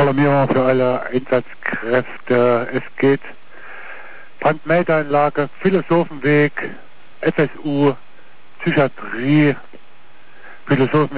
Alarmierung für alle Einsatzkräfte. Es geht Brandmeldeanlage, Philosophenweg, FSU, Psychiatrie, Philosophen